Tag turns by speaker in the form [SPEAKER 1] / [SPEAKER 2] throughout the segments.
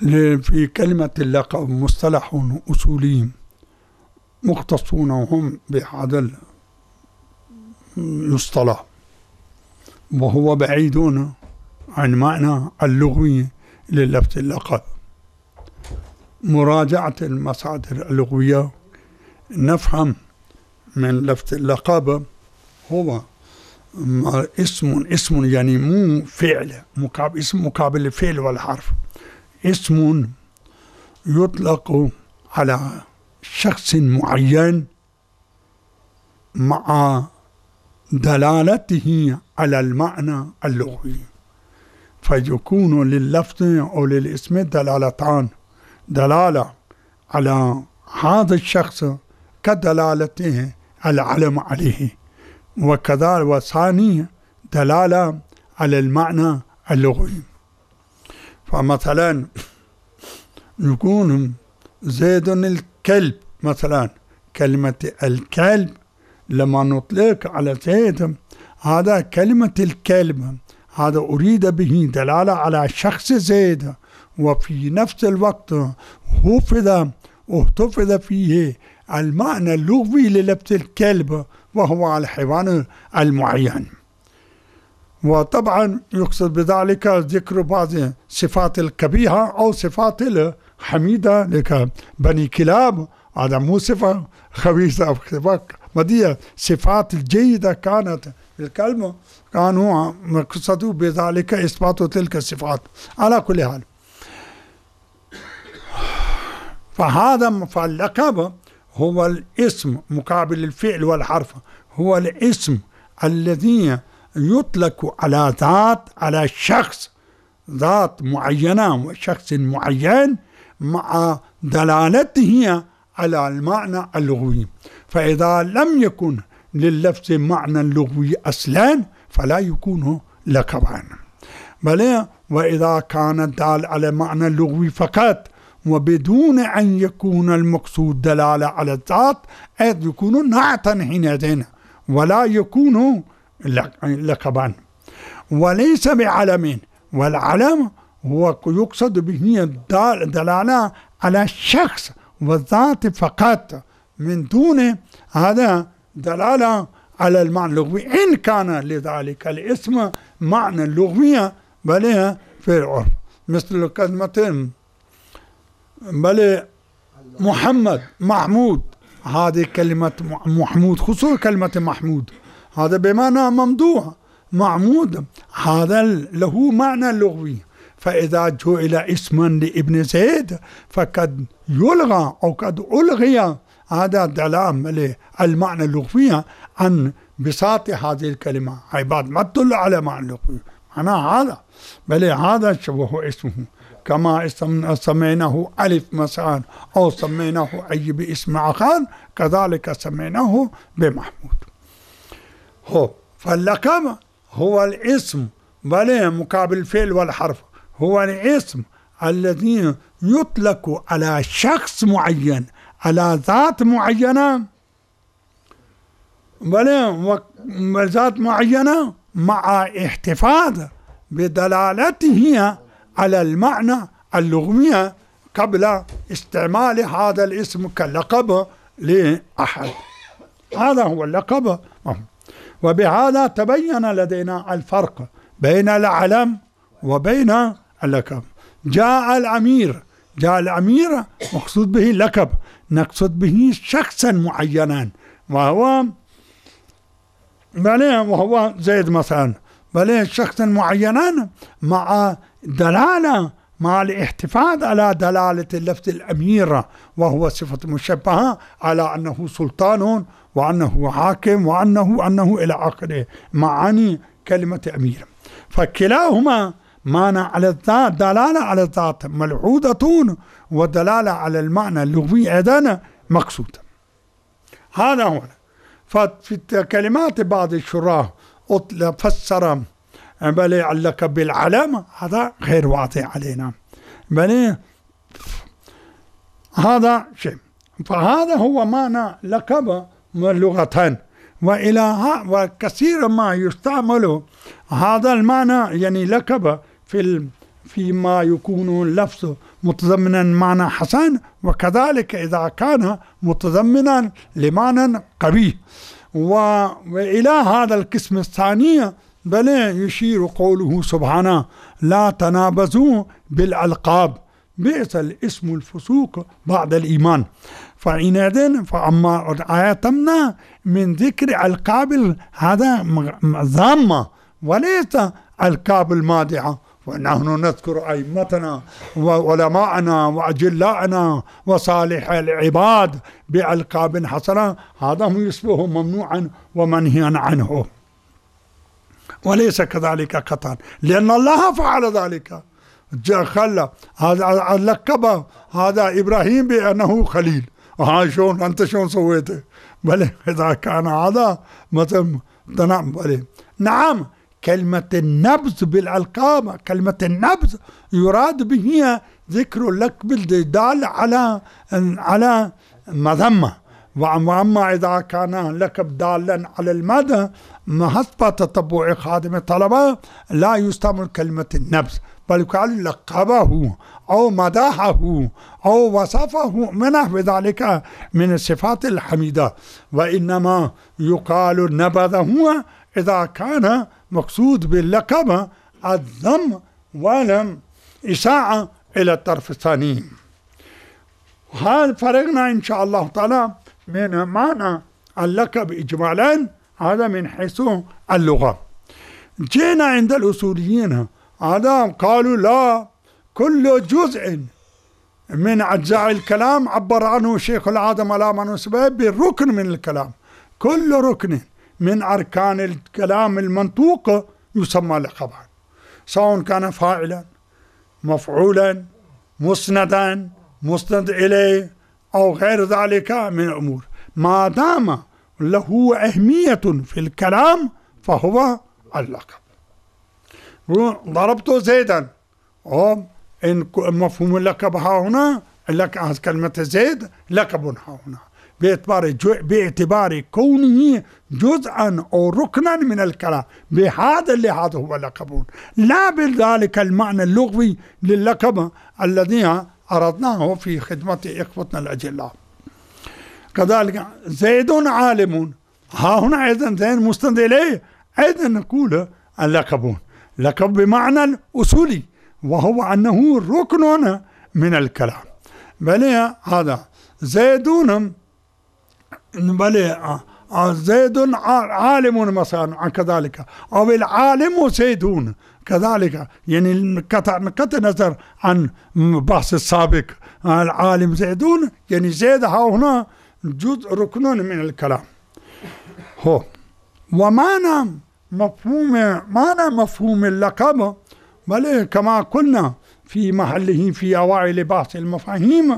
[SPEAKER 1] في كلمة اللقب مصطلح أصولي مختصون هم بهذا المصطلح، وهو بعيد عن معنى اللغوي للفظ اللقب. مراجعة المصادر اللغوية نفهم من لفظ اللقب هو اسم يعني مو فعل، اسم مقابل الفعل والحرف، اسم يطلق على شخص معين مع دلالته على المعنى اللغوي، فيكون لللفظ أو للاسم دلالتان: دلالة على هذا الشخص كدلالته العلم عليه، وكذلك وثاني دلالة على المعنى اللغوي. فمثلا يكون زيد الكلب، مثلا كلمة الكلب لما نطلق على زيد، هذا كلمة الكلب هذا أريد به دلالة على شخص زيد، وفي نفس الوقت احتفظ فيه المعنى اللغوي للفظ الكلب وهو الحيوان المعين. وطبعا يقصد بذلك ذكر بعض صفات القبيحة أو صفات الحميدة، لك بني كلاب هذا مو صفة خبيثة أو صفة مدية، صفات الجيدة كانت في الكلمة، كانوا مقصدوا بذلك إثبات تلك الصفات. على كل حال، فاللقب هو الاسم مقابل الفعل والحرف، هو الاسم الذي يطلق على ذات، على شخص، ذات معينة وشخص معين مع دلالته على المعنى اللغوي. فإذا لم يكن لللفظ معنى لغوي أصلا فلا يكون لقبا، بل وإذا كان الدال على معنى لغوي فقط وبدون أن يكون المقصود دلالة على الذات إذ يكون نعتا حينئذ ولا يكون لقبا، وليس بعلم. والعلم هو يقصد به دلالة على الشخص والذات فقط من دون هذا دلالة على المعنى اللغوي، إن كان لذلك الاسم معنى لغوي بل في العرف، مثل كلمة بل محمد محمود، هذه كلمة محمود خصوصا كلمة محمود هذا بمعنى ممدوح، محمود هذا له معنى لغوي، فإذا جعل اسما لابن زيد فقد يلغى أو قد ألغي هذا دلالة المعنى اللغوي عن بساط هذه الكلمة، عباد ما تدل على معنى لغوي، معنى هذا بل هذا وهو اسمه، كما سميناه ألف مثلا أو سميناه أي باسم آخر كذلك سميناه بمحمود. فاللقب هو الاسم بل مقابل الفعل والحرف، هو الاسم الذي يطلق على شخص معين، على ذات معينة، بل ذات معينة مع احتفاظ بدلالته على المعنى اللغوي قبل استعمال هذا الاسم كلقب لأحد. هذا هو اللقب. وبهذا تبين لدينا الفرق بين العلم وبين اللقب. جاء الأمير مقصود به لقب، نقصد به شخصا معينا وهو زيد مثلا، بل شخصا معينا مع دلالة، مع الاحتفاظ على دلالة اللفظ الأمير وهو صفة مشبهة على أنه سلطان وأنه حاكم وأنه إلى آخره معاني كلمة أمير. فكلاهما معنى على الذات، دلالة على الذات ملحوظة ودلالة على المعنى اللغوي أيضا مقصود. هذا هو. ففي كلمات بعض الشراح فسر بل علق بالعلم، هذا غير واضح علينا، بل هذا شيء. فهذا هو معنى لقب لغة، وكثيرا ما يستعمل هذا المعنى يعني لقب فيما يكون اللفظ متضمنا معنى حسن، وكذلك إذا كان متضمنا لمعنى قبيح. وإلى هذا القسم الثاني بل يشير قوله سبحانه: لا تنابزوا بالألقاب بئس الاسم الفسوق بعد الإيمان. فإنذن فأما آياتنا من ذكر ألقاب هذا ذمة وليس ألقاب المادحة، ونحن نذكر أئمتنا وعلماءنا وأجلاءنا وصالح العباد بألقاب حسنة، هذا يصبح ممنوعا ومنهيا عنه، وليس كذلك قطعا، لأن الله فعل ذلك. خلى هذا لقب هذا إبراهيم بأنه خليل. شلون أنت شلون سويته؟ بل إذا كان هذا مثلا نعم كلمة النبذ بالألقاب، كلمة النبذ يراد به ذكر اللقب الدال على مذمة. وأما إذا كان لقب دالا على المدى حسب تتبع خادم الطلبة لا يستعمل كلمة النبذ، بل يقال لقبه أو مدحه أو وصفه منه بذلك من الصفات الحميدة، وإنما يقال نبذه إذا كان مقصود باللقب الذم ولم إساءة إلى الطرف الثاني. هذا فرقنا إن شاء الله تعالى من معنى اللقب إجمالا، هذا من حيث اللغة. جينا عند الأصوليين هذا قالوا لا، كل جزء من أجزاء الكلام عبر عنه شيخ العالم على مناسبه بالركن من الكلام. كل ركن من أركان الكلام المنطوق يسمى لقبا، سواء كان فاعلا مفعولا مسندا مسند إليه أو غير ذلك من الأمور، ما دام له أهمية في الكلام فهو اللقب. ضربت زيدا، إن مفهوم اللقب ها هنا كلمة زيد لقب ها هنا باعتبار كونه جزءا أو ركنا من الكلام، بهذا اللحاظ هو لقب، لا بذلك المعنى اللغوي للقب الذي أردناه في خدمة إخوتنا الأجلاء. كذلك زيد عالم، ها هنا أيضا زيد مستند إليه، أيضا نقول اللقب لقب بمعنى الأصولي، وهو أنه ركن من الكلام. بل هذا زيدون، بل زيد عالم مثلا كذلك، أو العالم زيدون كذلك، يعني نقطع نظر عن بحث السابق. العالم زيدون يعني زيد ها هنا جزء ركن من الكلام. هو ومعنى مفهوم اللقب بل كما قلنا في محله في أوائل بحث المفاهيم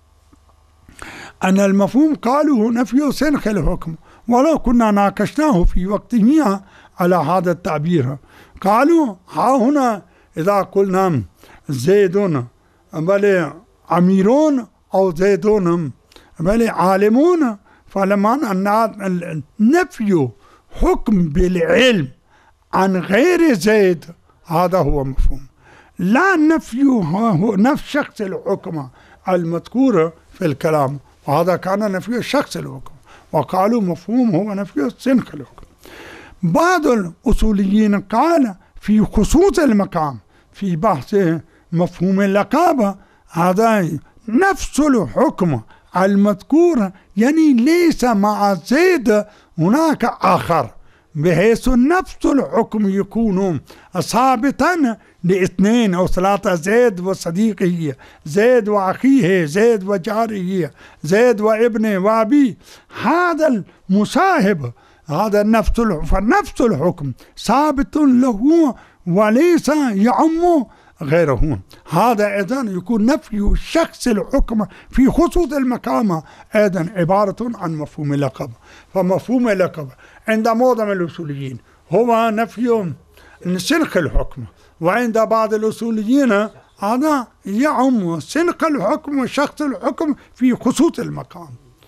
[SPEAKER 1] أن المفهوم قالوا نفي سنخ الحكم، ولو كنا ناقشناه في وقته على هذا التعبير. قالوا ها هنا إذا قلنا زيدون بل أميرون أو زيدون بل عالمون، فلما أن نفي حكم بالعلم عن غير زيد هذا هو مفهوم، لا نفي نفس شخص الحكم المذكور في الكلام، وهذا كان نفي شخص الحكم، وقالوا مفهوم هو نفي سنخ الحكم. بعض الأصوليين قال في خصوص المقام في بحث مفهوم اللقب هذا نفس الحكم المذكور، يعني ليس مع زيد هناك آخر، بحيث نفس الحكم يكون ثابتا لاثنين أو ثلاثة، زيد وصديقه، زيد وأخيه، زيد وجاره، زيد وابنه وأبيه، هذا المصاحب هذا فنفس الحكم ثابت له وليس يعم غيره. هذا أيضا يكون نفي شخص الحكم في خصوص المقام أيضا عبارة عن مفهوم اللقب. فمفهوم اللقب عند معظم الأصوليين هو نفي سنخ الحكم، وعند بعض الأصوليين هذا يعم سنخ الحكم وشخص الحكم في خصوص المقام.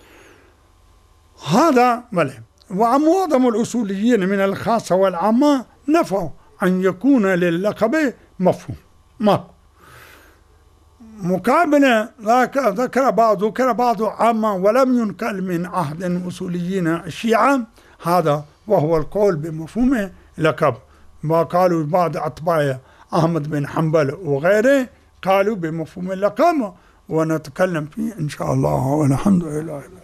[SPEAKER 1] هذا بله. ومعظم الأصوليين من الخاصة والعامة نفوا أن يكون للقب مفهوم. ما مقابلة ذكر بعض عامة ولم ينقل من عهد أصوليين الشيعة، هذا وهو القول بمفهوم اللقب. ما قالوا بعض أتباع أحمد بن حنبل وغيره قالوا بمفهوم اللقب، ونتكلم فيه إن شاء الله والحمد لله.